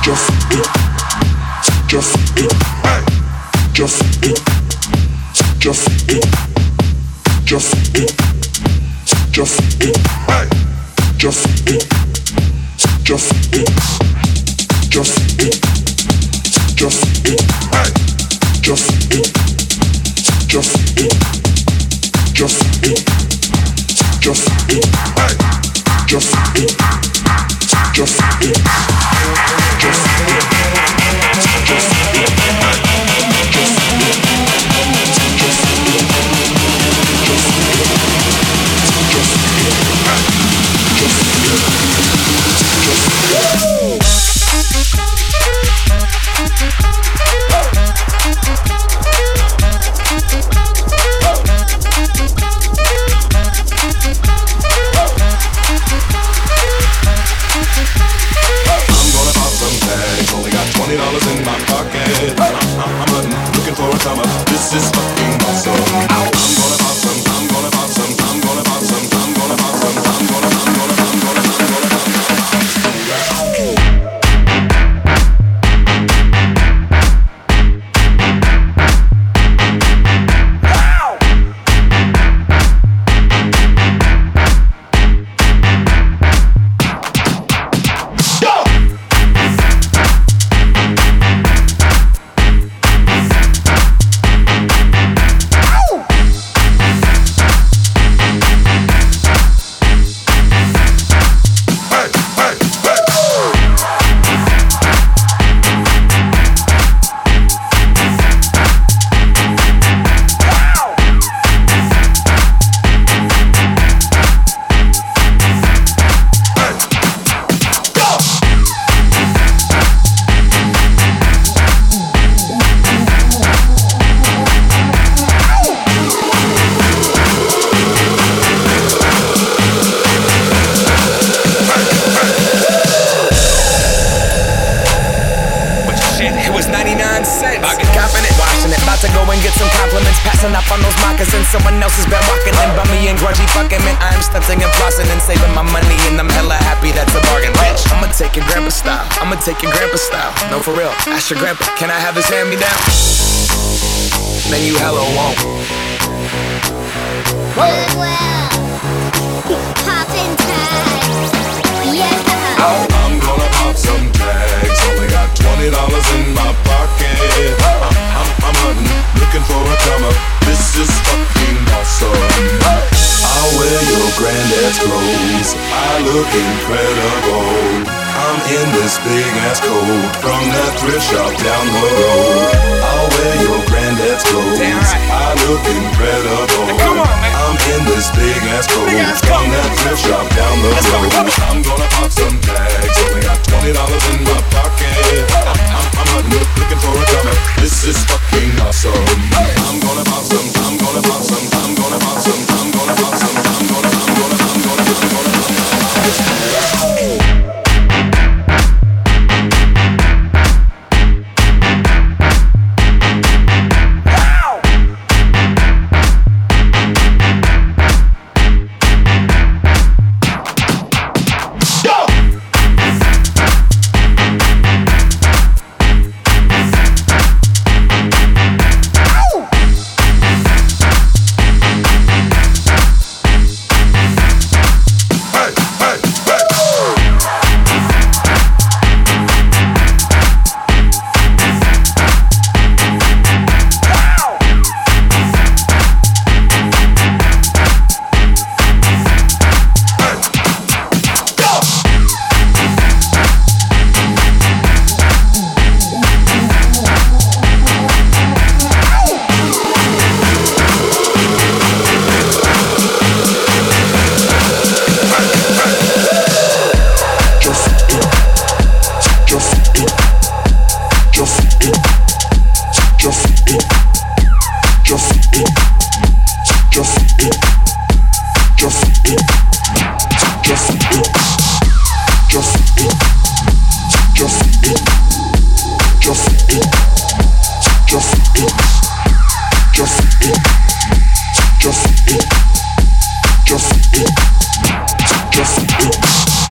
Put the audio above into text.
Just it. Just it. Just it. Just it. Just it. Just it. Just it. Just it. Just it. Just it. Just it. Just it. Just it. Just it. Just it. Just it. Just $20 in my pocket. I'm hunting, looking for a come up. This is fucking awesome. I'm gonna pop some. I'm gonna pop some. I'm gonna pop some. I'm gonna pop some. I'm gonna pop some. Someone else has been walking in bummy and grungy fucking man. I'm stunting and flossing and saving my money and I'm hella happy that's a bargain, bitch. I'ma take your grandpa style. I'ma take your grandpa style. No, for real. Ask your grandpa, can I have his hand me down? Then you hella won't. Well, poppin' tags. Yeah. I'm gonna pop some tags. Only got $20 in my pocket. I'm hunting, looking for a come up. This is fucking awesome. I'll wear your granddad's clothes. I look incredible. I'm in this big ass coat from that thrift shop down the road. I'll wear your granddad's clothes. I look incredible. I'm in this big ass coat from that thrift shop down the road. I'm gonna pop some tags. Only got $20